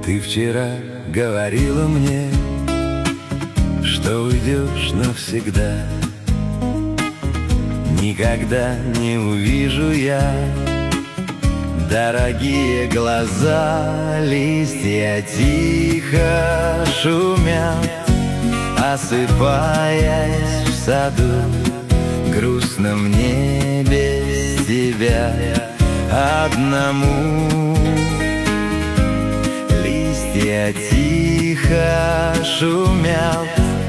Ты вчера говорила мне, что уйдешь навсегда. Никогда не увижу я дорогие глаза. Листья тихо шумят, осыпаясь в саду. Грустно мне без тебя одному. Листья тихо шумят,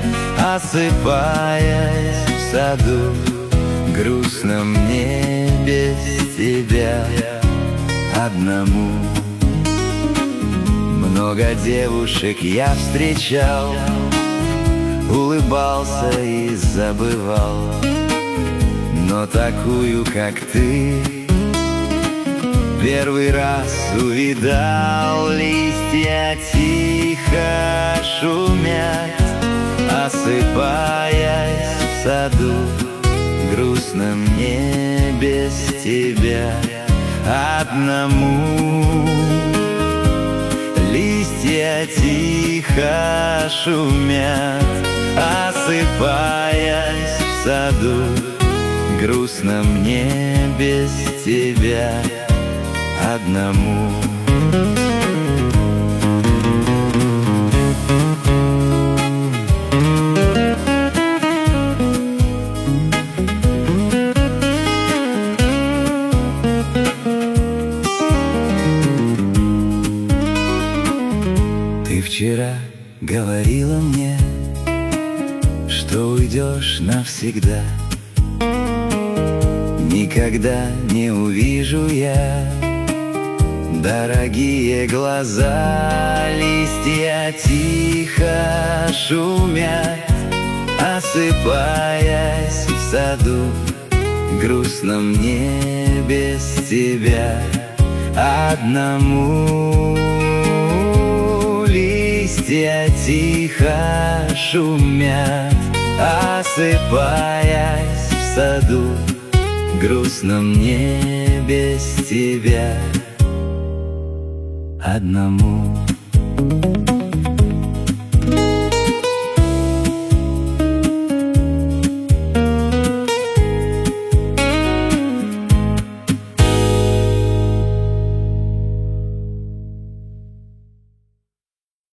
осыпаясь в саду. Грустно мне без тебя одному. Много девушек я встречал, улыбался и забывал, но такую, как ты, первый раз увидал. Листья тихо шумят, осыпаясь в саду. Грустно мне без тебя одному. Листья тихо шумят, осыпаясь в саду. Грустно мне без тебя одному. Ты вчера говорила мне, что уйдешь навсегда. Никогда не увижу я дорогие глаза. Листья тихо шумят, осыпаясь в саду. Грустно мне без тебя одному. Листья тихо шумят, осыпаясь в саду. Грустно мне без тебя одному.